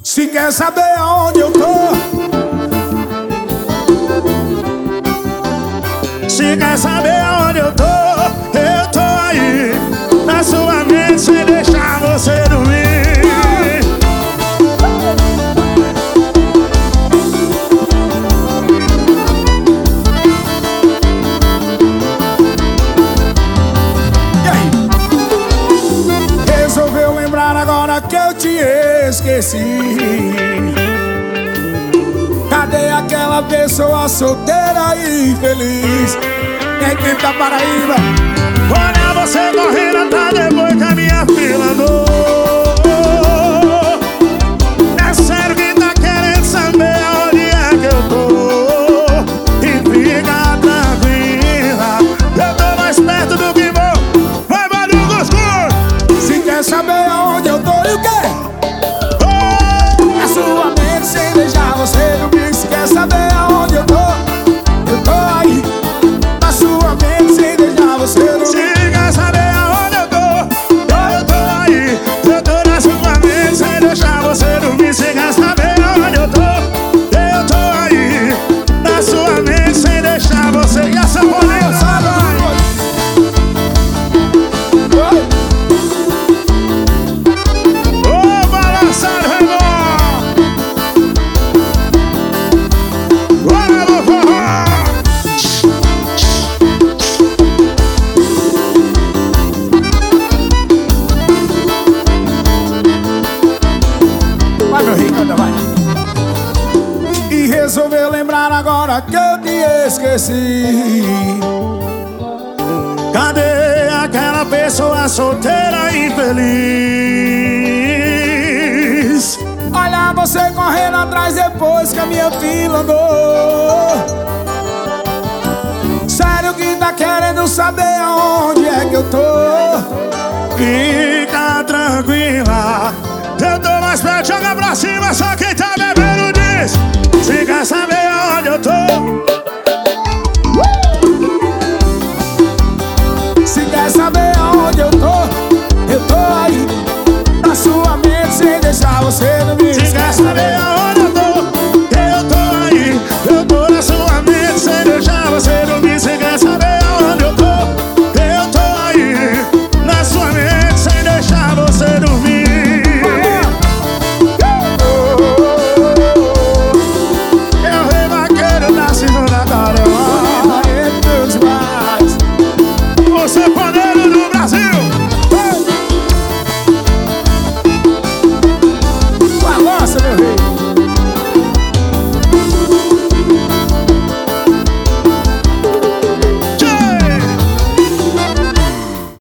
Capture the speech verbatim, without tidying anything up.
Se quer saber aonde eu tô, se quer saber aonde eu tô, eu tô aí na sua mente sem deixar você dormir. E aí? Resolveu lembrar agora que eu te esqueci. Cadê aquela pessoa solteira e feliz? Quem tem da Paraíba? Olha você correndo atrás depois que a minha fila andou. É sério que tá querendo saber aonde é que eu tô? E fica tranquila, eu tô mais perto do que vou. Vai, barulho gostoso! Se quer saber aonde eu tô e o quê? Oh! Na sua mente sem deixar você dormir. Se quer saber aonde eu tô, eu tô aí na sua mente sem deixar você dormir. Se quer saber aonde eu tô, eu tô aí, eu tô na sua mente sem deixar você dormir. Se quer saber aonde eu tô, eu tô aí na sua mente sem deixar você. E essa bolinha sabe? Ô, balançado, Renan! Bora no forró! Vai, meu rico, anda, vai. E resolveu lembrar agora que eu te esqueci. Cadê aquela pessoa solteira e infeliz? Olha você correndo atrás depois que a minha fila andou. Sério que tá querendo saber aonde é que eu tô? Fica tranquila, eu tô mais perto, joga pra cima, só quem tá bebendo diz. Se quer saber aonde eu tô, Se quer saber aonde eu tô, eu tô aí na sua mente sem deixar você dormir. se quer saber aonde eu tô, eu tô aí, eu tô na sua mente sem deixar você dormir. Se quer saber aonde eu tô, eu tô aí na sua mente sem deixar você dormir. Eu rei vaqueiro da segunda Carioca, você é podeiro do Brasil. Balança, meu rei.